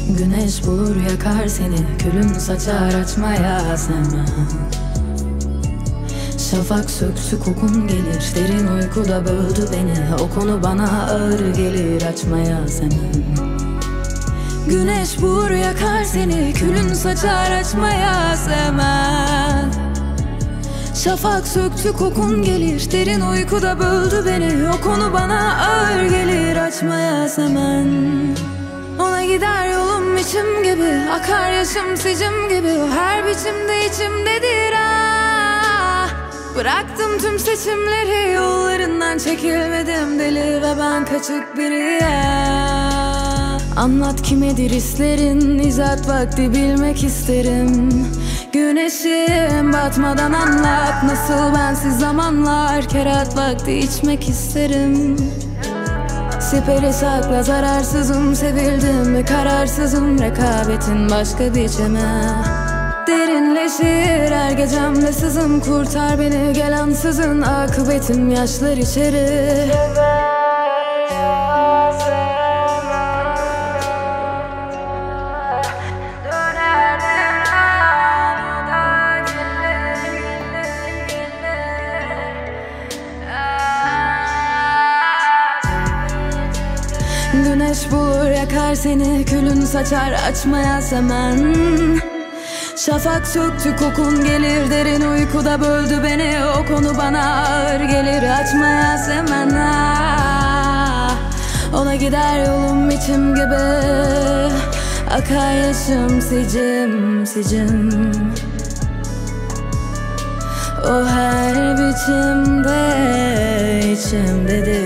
Güneş bulur yakar seni, külün saçar açmaya sevmem. Şafak söktü kokun gelir, derin uykuda böldü beni. O konu bana ağır gelir, açmaya sevmem. Güneş bulur yakar seni, külün saçar açmaya sevmem. Şafak söktü kokun gelir, derin uykuda böldü beni. O konu bana ağır gelir, açmaya sevmem. Ona gider yolum içim gibi, akar yaşım sicim gibi. O her biçimde içimdedir ah. Bıraktım tüm seçimleri, yollarından çekilmedim deli ve ben kaçık biri ah. Anlat kimedir hislerin, izat vakti bilmek isterim. Güneşim batmadan anlat, nasıl bensiz zamanlar. Kerat vakti içmek isterim. Siperi sakla zararsızım, sevildim ve kararsızım. Rekabetin başka biçimi derinleşir her gecemde sızım. Kurtar beni gel ansızın, akıbetim yaşlar içeri. Güneş bulur yakar seni, külün saçar açmaya semen. Şafak söktü kokun gelir, derin uykuda böldü beni. O konu bana ağır gelir, açmaya semen ah. Ona gider yolum içim gibi, akar yaşım sicim sicim. O her biçimde içimdedir.